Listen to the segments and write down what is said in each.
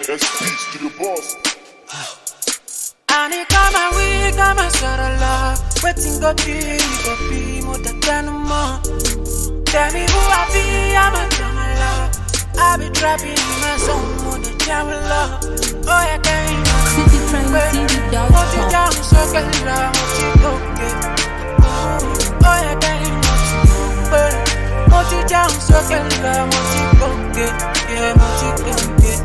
Beats to the boss. And it come and we come and sort of love. Waiting go be more than a month. Tell me who I be, I'm a drama love. I be trapping in my zone more than drama love. Oh yeah, can't CityTrendTV.com. What you down, so get love, what you go get. Oh yeah, can't what you down, so get love, what you go get. Yeah, what you go get.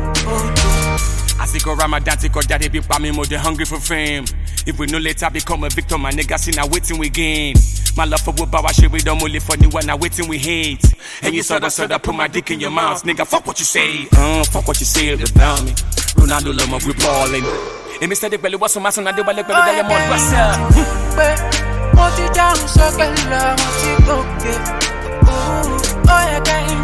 Asiko Ramadan, Tiko Daddy, be me more than hungry for fame. If we no later become a victim, my niggas see now waiting we gain. My love for what power shit we don't only for the one now waiting we hate. And you saw that put my dick in your mouth, nigga. Fuck what you say, fuck what you say about me. Ronaldo love my we balling. And Mr. Dick Belly was some mass and I do like Belly Diamond. What's up? What you down, so get love, what you go get. Oh yeah, can't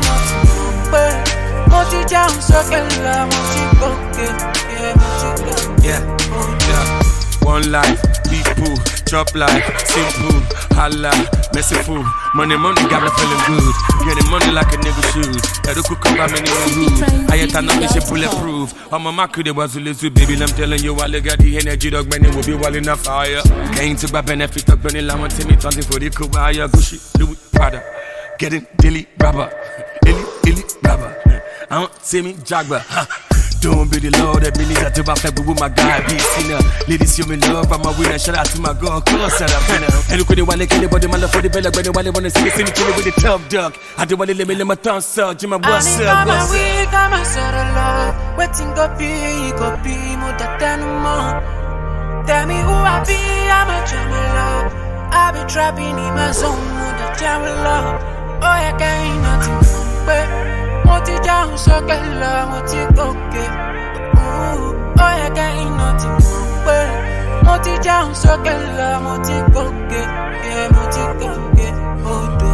what you down, so get love, what you go get. Yeah, what you go get. Yeah. One life, people, chop life, simple, holla, merciful. Money got me feeling good. Getting money like a nigga should. That could come by me rude. I ain't not be bulletproof. I'm a mark they was little baby. I'm telling you, I got the energy dog, man, it will be well enough fire. Came to buy benefit of burning lamb and me something for the Kubaya, Gucci, Louis Prada. Getting dilly rubber, illy rubber. I don't see me jagger. Don't be the Lord, that means that I feel with my guy, be sinner. Ladies, you me love, I'm a winner. Shout out to my girl, closer up. And look at the one like anybody, my love for the bella, but the one they want to see me killing with the tough duck. I don't want to let me thumb suck, Jim, what's up? And we come and sort of love. Waiting go be more than a month. Tell me who I be, I'm a drama love. I be trapping in my zone, more than drama love. Oh, yeah, can't nothing but what you down, so get love, what you go get. Oh, yeah, can't nothing but what you down, so get love, what you go get. Yeah, what you go get. Oh, do.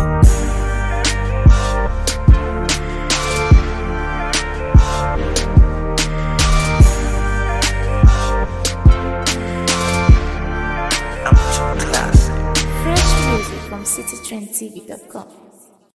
Fresh music from CityTrendTV.com.